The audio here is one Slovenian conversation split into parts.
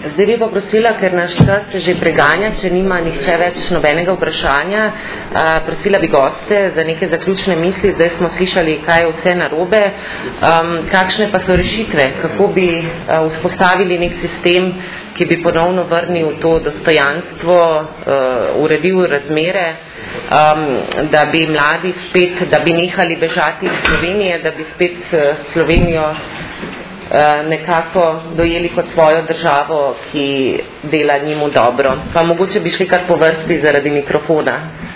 Zdaj bi poprosila, ker naš čas se že preganja, če nima nihče več nobenega vprašanja, prosila bi goste za neke zaključne misli. Zdaj smo slišali, kaj je vse narobe. Kakšne pa so rešitve? Kako bi vzpostavili nek sistem, ki bi ponovno vrnil to dostojanstvo, uredil razmere, da bi mladi spet, da bi nehali bežati iz Slovenije, da bi spet Slovenijo nekako dojeli kot svojo državo, ki dela njim dobro. Pa mogoče bi šli kar po vrsti zaradi mikrofona.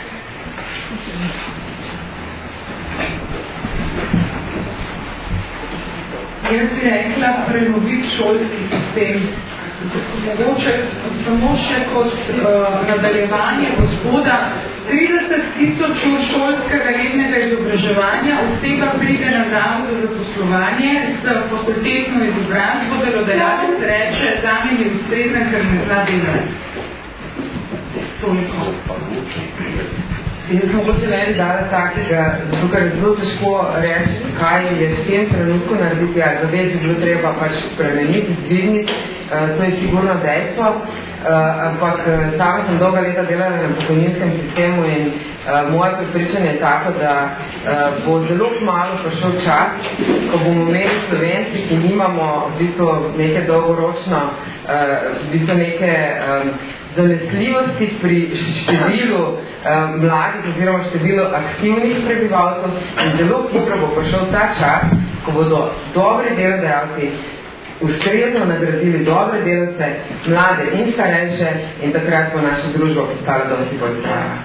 Jaz bi rekla prenoviti šolski sistem. Mogoče samo še kot nadaljevanje gospoda, 30.000 ur šolskega rednega izobraževanja, oseba pride na zavod za zaposlovanje s fakultetno izobrazbo, delodajalec reče, zame je ustrezna, ker ne zna delati. Toliko. Jaz mogoče ne bi dala takega, zato ker je zelo težko reči, kaj je v tem trenutku narediti, ja, zavez bi bilo treba pač spremeniti, dvigniti, to je sigurno dejstvo, ampak sama sem dolga leta delala na pokojninskem sistemu in moje prepričanje je tako, da bo zelo kmalu prišel čas, ko bomo imeli Slovenci, ki nimamo v bistvu neke dolgoročno, v bistvu neke zanesljivosti pri številu mladih oziroma številu aktivnih prebivalcev in zelo hitro bo prišel ta čas, ko bodo dobri delodajalci ustrezno nagradili dobre delavce, mlade in starejše in takrat bo naša družba postala dosti bolj zdrava.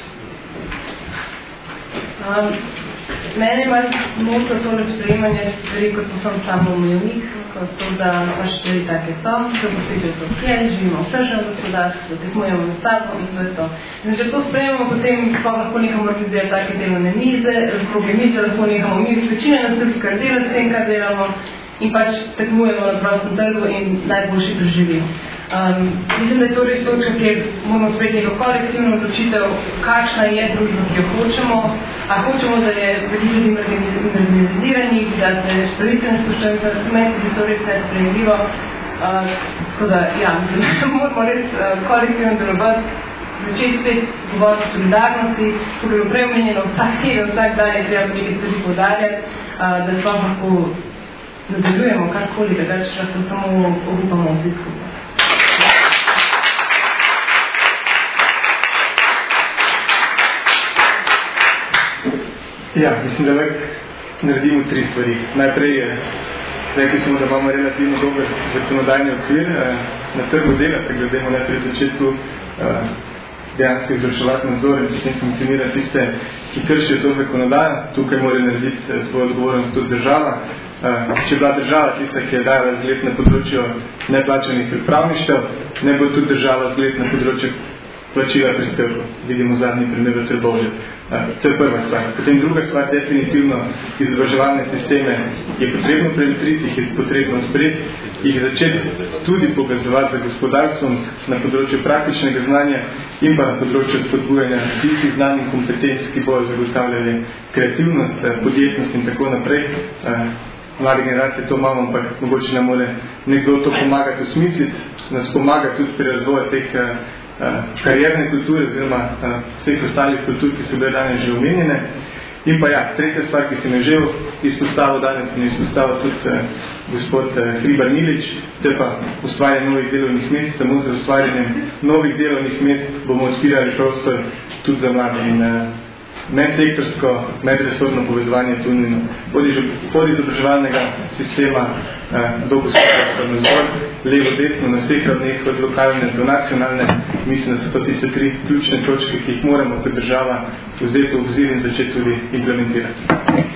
Mene malo motilo tole sprejemanje stvari, kot sem samo umevnik, kot to, da pač stvari take so, da posebej to klej, živimo v tržnem gospodarstvu, tekmujemo na stavbo in to je to. In če to sprejemamo, potem lahko nekam organizira take delovne mize, krugle mize, lahko nekamo mi večine nas tudi kar delati s tem, kar delamo in pač tekmujemo na prostem trgu in najboljši preživi. Mislim, da je to res točka, kjer moramo sprejeti neko kolektivno odločitev, kakšna je družba, ki jo hočemo, a hočemo, da je veliko ljudi marginaliziranih, da se pravice ne spoštujejo, za razumeti, da je to res nesprejemljivo. Tako da, ja, mislim, da moramo res kolektivno delovati, začeti spet govoriti o solidarnosti, ko je prej omenjeno vsak teden, vsak dan je treba nekaj stvari poudarjati, da sploh lahko nadaljujemo karkoli, da več lahko samo obupamo vsi skupaj. Ja, mislim, da lahko naredimo 3 stvari. Najprej rekli smo, da imamo relativno dober zakonodajni okvir na trgu dela, pregledamo najprej začeti tu dejansko izvrševati nadzor in potem sankcionirati tiste, ki kršijo to zakonodajo. Tukaj mora narediti svojo odgovornost tudi država. Če je bila država tista, ki je dala zgled na področju neplačanih pripravništev, ne bo tudi država zgled na področju plačila prispevkov. Vidimo zadnji primer v Trbovlju. To je prva stvar. Potem druga stvar, definitivno izobraževalne sisteme je potrebno prevetriti, jih je potrebno sprejeti, jih začeti tudi povezovati z gospodarstvom na področju praktičnega znanja in pa na področju spodbujanja tistih znanj in kompetenc, ki bodo zagotavljali kreativnost, podjetnost in tako naprej. Mlade generacije to imamo, ampak mogoče nam more nekdo to pomagati usmisliti, nas pomaga tudi pri razvoju teh karierne kulture oziroma vseh ostalih kultur, ki so bile danes že omenjene. In pa ja, tretja stvar, ki sem jo že izpostavil danes in izpostavil tudi gospod Hribar Milič, to je pa ustvarjanje novih delovnih mest. Samo z ustvarjanjem novih delovnih mest bomo odpirali prostor tudi za mlade in medsektorsko, medresorno povezovanje tudi od izobraževalnega sistema do gospodarstva nadzor, levo, desno, na vseh ravneh, od lokalne do nacionalne. Mislim, da so to tiste 3 ključne točke, ki jih moramo kot država vzeti v obzir in začeti tudi implementirati.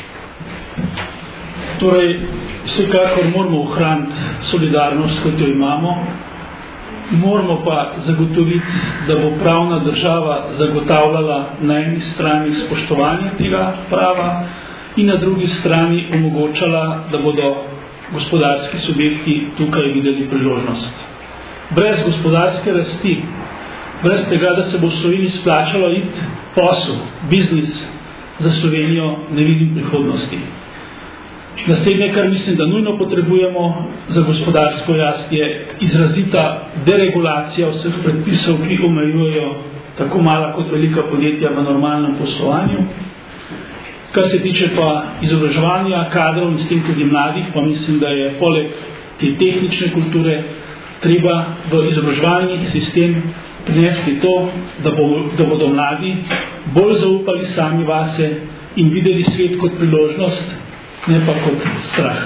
Torej, vsekakor moramo ohraniti solidarnost, kot jo imamo, moramo pa zagotoviti, da bo pravna država zagotavljala na eni strani spoštovanje tega prava in na drugi strani omogočala, da bodo gospodarski subjekti tukaj videli priložnost. Brez gospodarske rasti, brez tega, da se bo v Sloveniji splačalo iti posel, biznis za Slovenijo, ne vidim prihodnosti. Naslednje, kar mislim, da nujno potrebujemo za gospodarsko rast, je izrazita deregulacija vseh predpisov, ki omejujejo tako mala kot velika podjetja v normalnem poslovanju. Kar se tiče pa izobraževanja kadrov in s tem tudi mladih, pa mislim, da je poleg te tehnične kulture treba v izobraževalni sistem prinesti to, da bodo mladi bolj zaupali sami vase in videli svet kot priložnost, ne pa kot strah.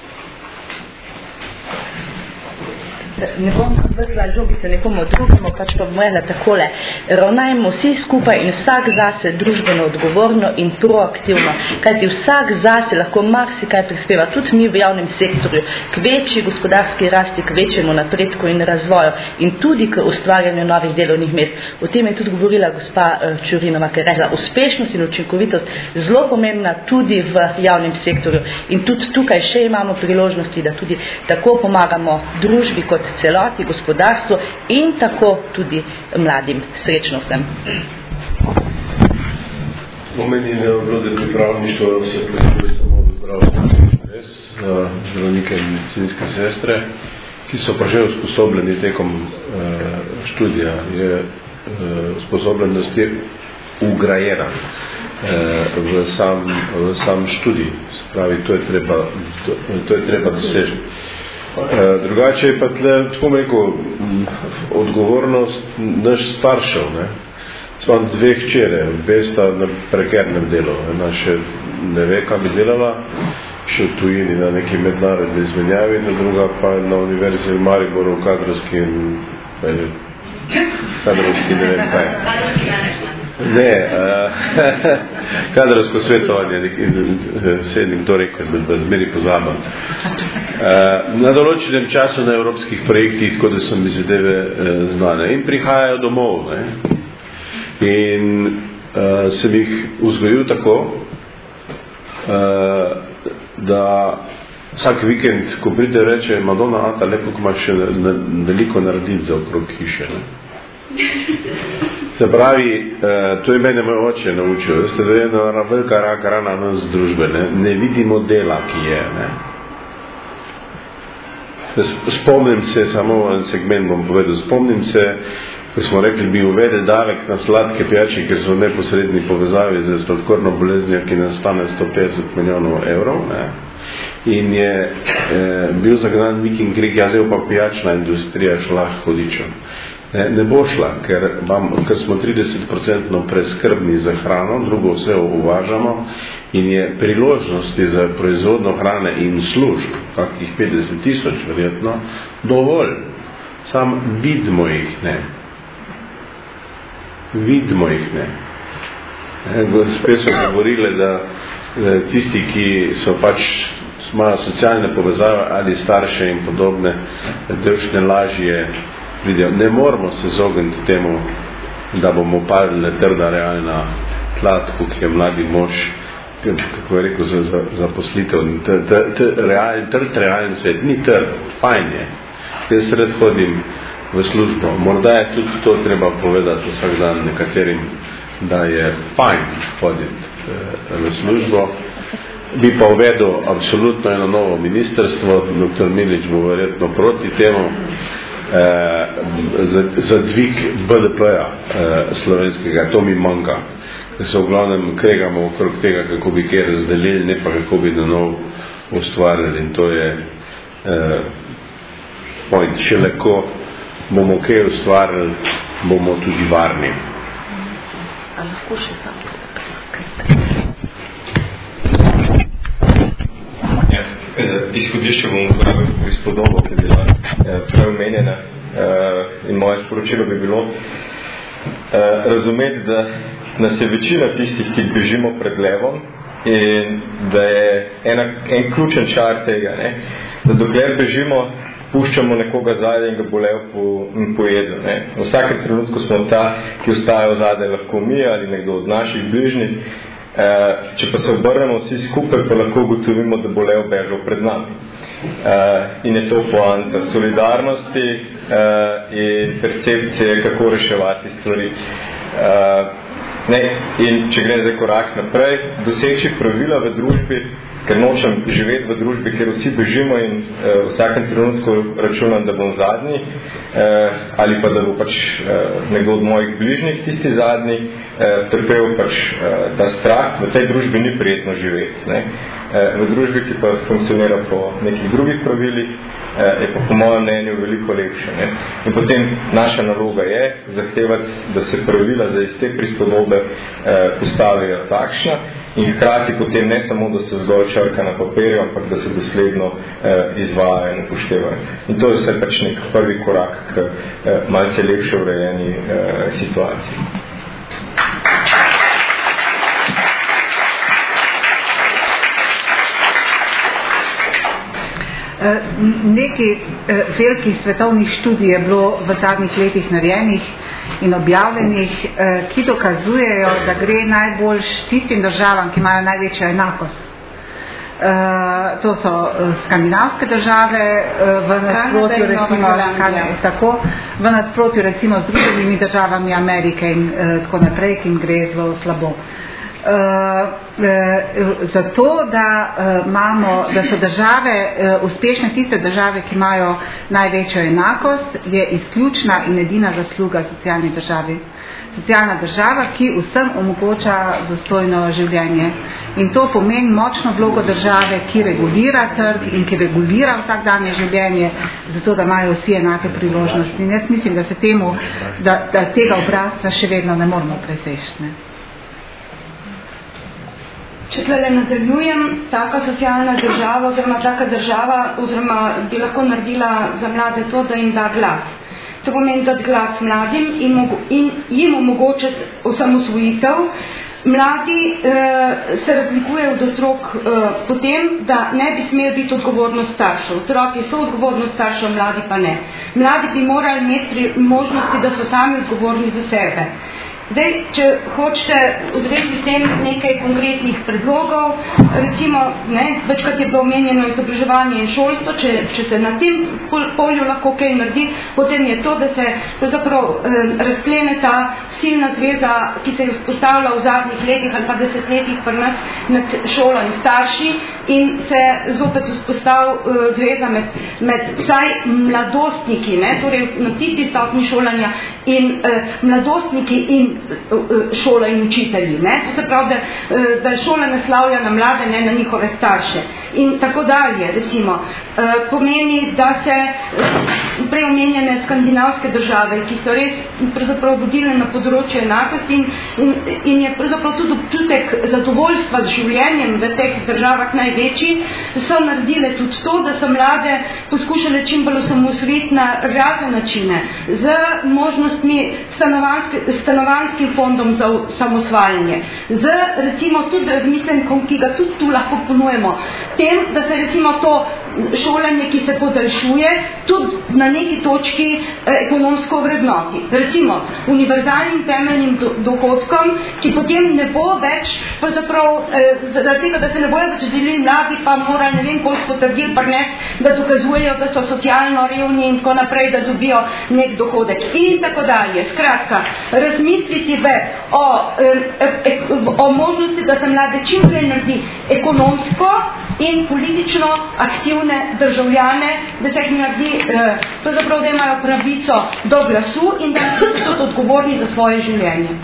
Ne bom vrtla žogice nekomu drugemu, pač pa bom rekla takole. Ravnajmo vsi skupaj in vsak zase družbeno odgovorno in proaktivno, kajti vsak zase lahko marsikaj prispeva, tudi mi v javnem sektorju, k večji gospodarski rasti, k večjemu napredku in razvoju in tudi k ustvarjanju novih delovnih mest. O tem je tudi govorila gospa Čurinova, ker je rekla, uspešnost in učinkovitost zelo pomembna tudi v javnem sektorju in tudi tukaj še imamo priložnosti, da tudi tako pomagamo družbi kot celoti, gospodarstvu in tako tudi mladim. Srečno vsem. Omenjeno je bilo, da je pripravništvo se predstavlja samo v zdravstvu zdravnike in medicinske sestre, ki so pa že usposobljeni tekom študija, je usposobljenost je ugrajena v sam študij. Spravi, to je treba dosežiti. Drugače je pa tle, tako rekel, odgovornost naš staršev, ne. Sva dve hčere, obe sta na prekernem delu. Ena še ne ve, kaj bi delala, še v tujini na neki mednarodni izmenjavi, druga pa na univerzi v Mariboru kadrovski ne vem kaj. Ne, kadrovsko svetovanje, sedem to rekel, da zmeri pozabam. Na določenem času na evropskih projektih, tako da so mi zadeve znane. In prihajajo domov, ne. In sem jih vzgojil tako, da vsak vikend, ko pride reče, Madonna, Ata, lepo, ko imaš še veliko narediti za okrog hiše, ne. Se pravi, to je mene moj oče naučil, veste, da je ena velika rana nas družbe, ne vidimo dela, ki je, ne. Spomnim se, samo en segment bom povedal, spomnim se, ko smo rekli, bi uvedel davek na sladke pijače, ker so v neposredni povezavi z sladkorno boleznijo, ki nastane 150 milijonov evrov, ne. In je bil zagnan viking krik, ja, zdaj pa pijačna industrija šla hodičo. Ne bo šla, ker smo 30% preskrbni za hrano, drugo vse uvažamo in je priložnosti za proizvodno hrane in služb, kakih 50 000 verjetno, dovolj. Sam vidimo jih ne. Vidimo jih ne. Spet so govorile, da tisti, ki so pač imajo socialne povezave ali starše in podobne, dršne lažje pridejo. Ne moramo se zogniti temu, da bomo padli trda realna tla, kot je mladi mož, kako je rekel, za poslitev. Realni svet ni trd, fajn je. Jaz sred hodim v službo. Morda je tudi to treba povedati vsak dan nekaterim, da je fajn hoditi v službo. Bi pa uvedel absolutno eno novo ministrstvo, dr. Milič bo verjetno proti temu, za dvig BDP-ja slovenskega, to mi manjka. Se v glavnem kregamo okrog tega, kako bi kaj razdelili, ne pa kako bi na nov ustvarjali. In to je point. Šele ko bomo kaj ustvarjali, bomo tudi varni. A lahko še tam? Izhodišče bom uporabil prispodobo, ki je bila prej omenjena, in moje sporočilo bi bilo razumeti, da nas je večina tistih, ki bežimo pred levom in da je en ključen čar tega, ne? Da dokler bežimo, puščamo nekoga zadaj in ga bo lev pojedel. Ne? V vsakem trenutku smo ta, ki ostajajo zadaj, lahko mi ali nekdo od naših bližnjih. Če pa se obrnemo vsi skupaj, pa lahko ugotovimo, da bo lev bežal pred nami. In je to poanta solidarnosti in percepcije, kako reševati stvari. In če gre zdaj korak naprej, doseči pravila v družbi, ker nočem živeti v družbi, kjer vsi bežimo in v vsakem trenutku računam, da bom zadnji, ali pa da bo pač nekdo od mojih bližnjih tisti zadnji, trpel pač ta strah. V tej družbi ni prijetno živeti. Ne? V družbi, ki pa funkcionira po nekih drugih pravilih, je pa po mojem mnenju veliko lepše. Ne? In potem naša naloga je zahtevati, da se pravila za iz te prispodobe postavijo takšna in hkrati potem ne samo, da se zgolj črka na papirju, ampak da se dosledno izvajajo in upoštevajo. In to je vse pač nek prvi korak k malce lepše urejeni situaciji. Nekaj velikih svetovnih študij je bilo v zadnjih letih narejenih in objavljenih, ki dokazujejo, da gre najbolj tistim državam, ki imajo največjo enakost. To so skandinavske države v nasprotju recimo z drugimi državami Amerike in tako naprej, ki jim gre zelo slabo. Zato, da so države, uspešne tiste države, ki imajo največjo enakost, je izključna in edina zasluga socialni državi. Socialna država, ki vsem omogoča dostojno življenje. In to pomeni močno vlogo države, ki regulira trg in ki regulira vsakdanje življenje, zato da imajo vsi enake priložnosti. In jaz mislim, da tega obrazca še vedno ne moramo preseči. Če tle nadaljujem, taka socialna država oziroma taka država oziroma bi lahko naredila za mlade to, da jim da glas. To pomeni dati glas mladim in jim omogočiti osamosvojitev. Mladi se razlikujejo od otrok potem, da ne bi smeli biti odgovornost staršev. Otroci so odgovornost staršev, mladi pa ne. Mladi bi morali imeti možnosti, da so sami odgovorni za sebe. Zdaj, če hočete v zvezi s tem nekaj konkretnih predlogov, recimo, večkrat je bilo omenjeno izobraževanje in šolstvo, če se na tem polju lahko kaj naredi, potem je to, da se razklene ta silna zveza, ki se je vzpostavila v zadnjih letih ali pa desetletjih pri nas med šolo in starši in se zopet vzpostavi zveza med vsaj mladostniki, torej na tisti stopni šolanja in mladostniki in šola in učitelji. To se pravi, da šola naslavlja na mlade, ne na njihove starše. In tako dalje, recimo, pomeni, da se preomenjene skandinavske države, ki so res pravzaprav vodilne na področju enakosti in je pravzaprav tudi občutek zadovoljstva z življenjem v teh državah največji, so naredile tudi to, da so mlade poskušale čim bolj osamosvojiti na razne načine, z možnostmi stanovanjskim fondom za samosvajanje, z recimo tudi razmislenkom, ki ga tudi tu lahko ponujemo, tem, da se recimo to šolanje, ki se podaljšuje, tudi na neki točki ekonomsko vrednoti. Recimo, univerzalnim temeljnim dohodkom, ki potem ne bo več, zaradi tega, da se ne bojo več delili mladi, pa morajo ne vem koliko potrdil prines, da dokazujejo, da so socialno revni in tako naprej, da dobijo nek dohodek. In tako dalje. Skratka, razmisliti o možnosti, da se mlade čim prej naredi ekonomsko in politično aktivne državljane, da se jih naredi, pravzaprav, da imajo pravico do glasu in da so tudi odgovorni za svoje življenje.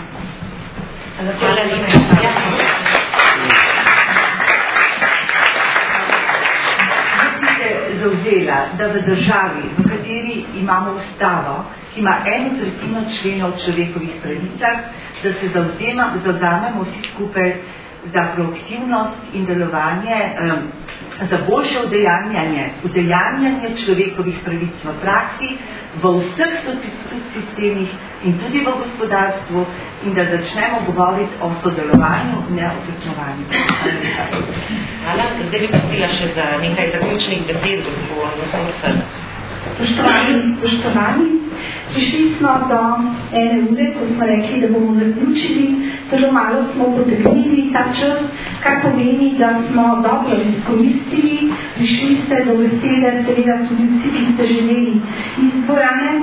Zavzela, da v državi, v kateri imamo ustavo, ki ima 1/3 členov o človekovih pravicah, da se zavzamemo vsi skupaj za proaktivnost in delovanje, za boljše udejanjanje človekovih pravic v praksi, v vseh sistemih in tudi v gospodarstvu in da začnemo govoriti o sodelovanju, ne o tekmovanju. Hvala. Zdaj bi prosila še za nekaj zaključnih besed, gospod. Spoštovani, prišli smo do ene ure, ko smo rekli, da bomo zaključili, zelo malo smo potegnili ta čas, kar pomeni, da smo dobro izkoristili, prišli ste do besede, seveda tudi vsi, ki ste želeli iz dvorane.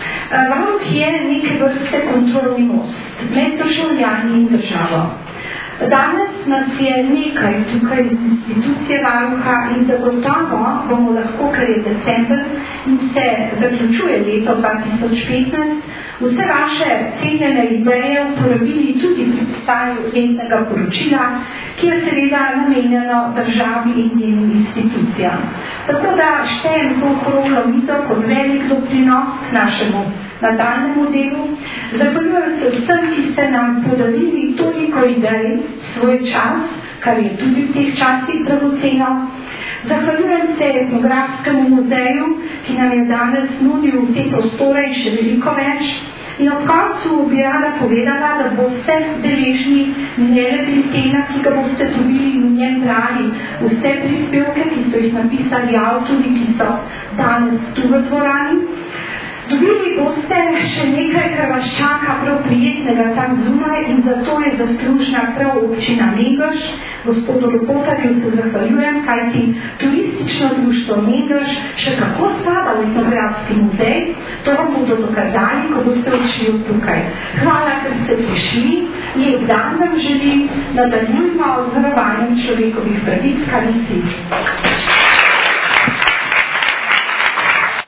Varuh je neke vrste kontrolni most med državljani in državo. Danes nas je nekaj tukaj iz institucije varuha in zagotovo bomo lahko, ker je december in se zaključuje leto 2015, vse vaše cenjene ideje uporabili tudi pri pisanju letnega poročila, ki je seveda namenjeno državi in njenim institucijam. Tako da štejem to okroglo mizo kot velik doprinos k našemu nadaljnemu delu. Zahvaljujem se vsem, ki ste nam podarili toliko idej svoj čas, kar je tudi v teh časih dragoceno. Zahvaljujem se Etnografskemu muzeju, ki nam je danes nudil te prostore in še veliko več. In ob koncu bi rada povedala, da boste deležni ne le pri temah, ki ga boste dobili in v njem brali vse prispevke, ki so jih napisali avtori, ki so danes tu v dvorani. Dobili boste še nekaj, kar vas čaka prav prijetnega tam zunaj in zato je zaslužna prav občina Mengeš. Gospodu Ropotarju se zahvaljujem, kajti turistično društvo Mengeš še kako spada v Etnografski muzej. To vam bodo dokazali, ko boste odšli od tukaj. Hvala, ker ste prišli. Lep dan vam želim. Nadaljujmo z varovanjem človekovih pravic, kar vsi.